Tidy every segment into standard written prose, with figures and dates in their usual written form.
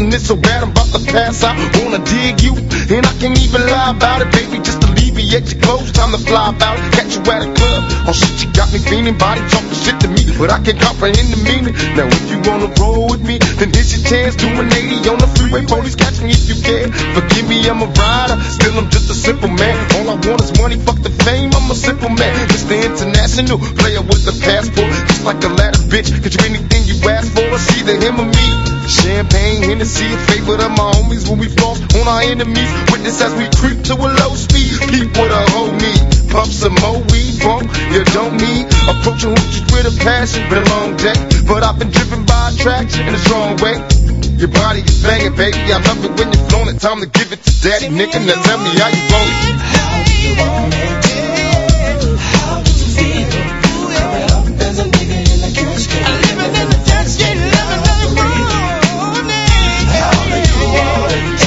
missing it so bad I'm about to pass out. Wanna dig you, and I can't even lie about it, baby. Just alleviate your clothes, time to fly about it. Catch you at a club, oh shit, you got me feeling. Body talking shit to me, but I can't comprehend the meaning. Now if you wanna roll with me, then here's your chance. Do an 80 on the freeway, police catch me if you can. Forgive me, I'm a rider, still I'm just a simple man. All I want is money, fuck the fame, I'm a simple man. Mr. International, player with the passport, just like a ladder, bitch. Get you anything you ask for, it's either him or me. Champagne, Hennessy, a favorite of my homies when we floss on our enemies. Witness as we creep to a low speed. Peep what a hoe need. Pump some more weed, bump, you don't need. Approaching hoochies with a passion, been a long day, but I've been driven by attraction in a strong way. Your body is banging, baby, I love it when you're flown it. Time to give it to daddy, nigga, now tell me how you want it. How do you want it? How do you feel? Coming up as a nigga in a cash game. I'm living in the cash game, living in the morning. How do you want it?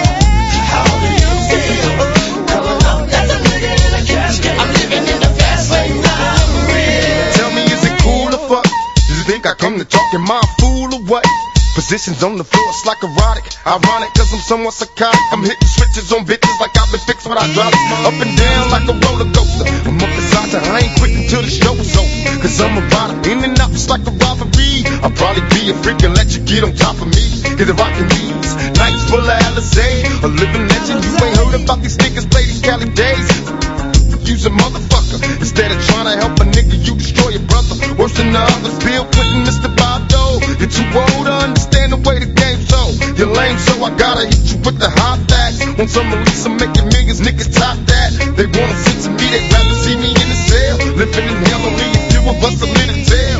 How do you feel? Coming up as a nigga in a cash game. I'm living in the fast lane, now for real. Tell me, is it cool or fuck? Does you think I come to talk in my fool or what? Positions on the floor, it's like erotic. Ironic, cause I'm somewhat psychotic. I'm hitting switches on bitches like I've been fixed with hydraulics. Up and down like a roller coaster. I'm up beside you, I ain't quitting till the show is over. Cause I'm a rider, in and out, it's like a robbery. I'll probably be a freak and let you get on top of me. Get the rockin' these nights full of Alizé. A living legend, you ain't heard about these niggas play these Cali days. Use a motherfucker. Instead of trying to help a nigga, you destroy your brother. Worse than the others, Bill Clinton, Mr. Bado. You're too old to understand the way the game's so. You're lame, so I gotta hit you with the hot facts. On some release, I'm making millions, niggas top that. They wanna sit to me, they'd rather see me in the cell. Living in hell, only a few of us are in jail.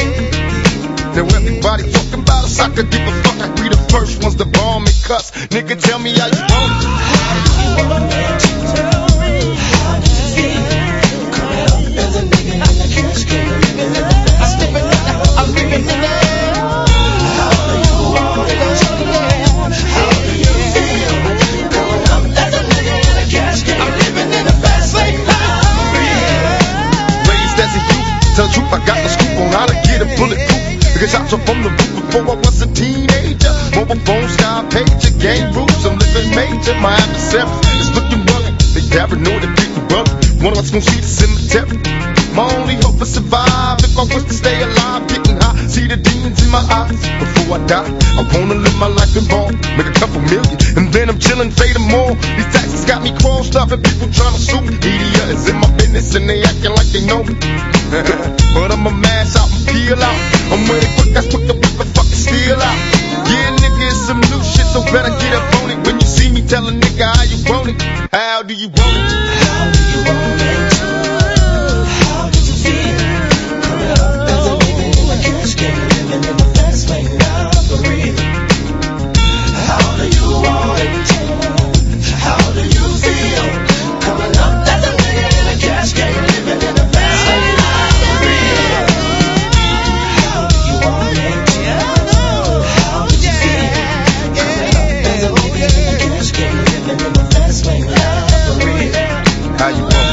Now everybody talking about us, I could give a fuck. I be the first ones to bomb and cuss. Nigga, tell me how you want it. How do you want it? How do you feel? Coming up as a nigga in a cash game. Living in the fast lane, I'm living in the. How do you want it? How do you feel? Coming up as a nigga in a cash game. I'm living in the fast lane, I'm for real. Raised as a youth, tell the truth, I got the scoop on how to get a bulletproof. Because shots up from the roof before I was a teenager. Mobile phone, sky pager, game rules, I'm living major. My adversaries is looking rugged. They paranoid and people brother. One of us gon' see the cemetery. My only hope is survive. If I was to stay alive, getting high, see the demons in my eyes. Before I die, I wanna live my life in ball, make a couple million, and then I'm chillin', fade them all. These taxes got me crossed up and people tryna sue me. Media is in my business and they acting like they know me. But I'ma mash out and peel out. I'm with it quick, that's quick to whip the fucking steel out. Yeah, nigga, it's some new shit, so better get up on it. When you see me, tell a nigga how you want it. How do you want it? How do you want it? How do you feel? Coming up as a nigga in a cash game. Living in the fast lane, now for real. How do you want it? How do you feel? Coming up as a nigga in a cash game. Living in the fast lane, now for real. How do you want it? How do you feel? Coming up as a nigga in a cash game. Living in the fast lane, now for real. How you want it?